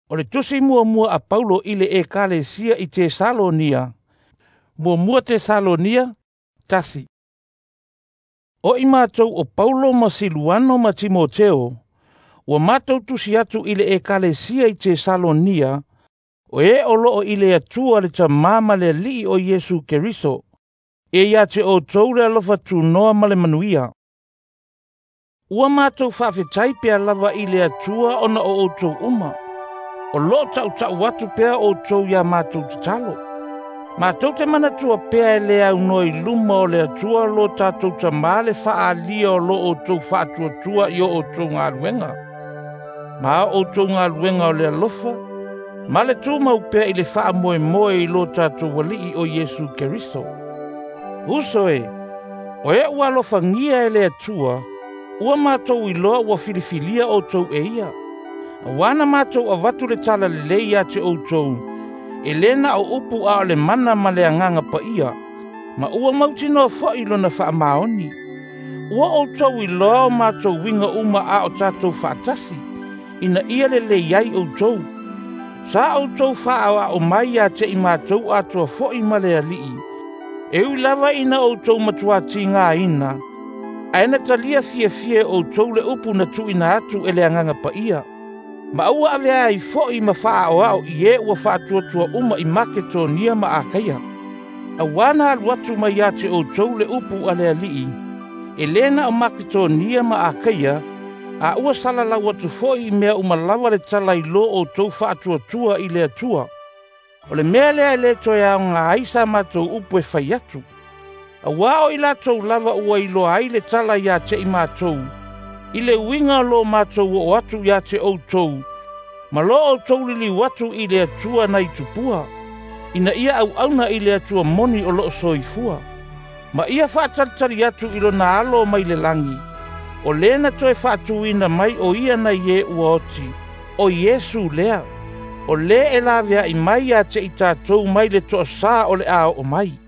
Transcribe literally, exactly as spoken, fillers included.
O le tusi mua mua a Paulo i le ekalesia i Tesalonia. Mua mua Tesalonia, tasi. O i mātou o Paulo ma Siluano ma Timoteo, ua mātou tusi atu i le ekalesia i Tesalonia, o e o loo i le atua le tamama le li o Yesu Keriso, e ia te o tau le alofa tu noa ma le manuia. Ua mātou whawhetai pia lava i le atua ona o o tau uma, o loo tau tau watu pia o tau ia mātou te talo. Mātou te manatua pia e le au noi luma o le atua lo tātou ta male wha lia o lo o tau whaatua tua i o tau ngā luenga. Ma o tau ngā luenga o le alofa, ma le tū mau pia i le wha moe moe i lo tātou wali o Yesu Keriso. Uso e, o e ua alofa ngia e le atua, ua mātou i loa ua filifilia o tau e ia. Wana mātou a watu le tala le leia te o tau, e lena o upu a le mana ma le anganga pa ia, ma ua mautino fo i lona wha maoni. Ua o tau i loa o mātou winga uma a o tātou whaatasi, ina ia le leiai o tau. Sa o tau wha a o mai a te i mātou atua fo i male a lii, e ui lava ina o tau matuati ngā ina, a ena talia fie fie o tau le upu na tu ina atu e le anganga pa ia. Ma ua avea i fo i ma wha o au i e ua wha tua tua uma i Maketonia ma Akaia. A wana aluatu mai a te o tau le upu a le alii, e lena o Maketonia ma Akaia, a ua salalau atu fo i mea umalawa le tala i lo o tau wha tua tua i le atua. O le mea lea le toi au ngā aisa mātou upu e whai atu. A wao i lātou lava ua i loa ai le tala i a te i mātou, i le winga lo mātou o atu i a te o tau, ma lo o tau lili watu i le atua na i tupua, ina ia au auna i le atua moni o lo soifua. Ma ia whaatatari atu i lo na alo mai le langi, o lena toi whaatu ina mai o ia na ie ua oti, o Yesu lea, o le e la vea i mai a te i tātou mai le toa sā o le ao o mai.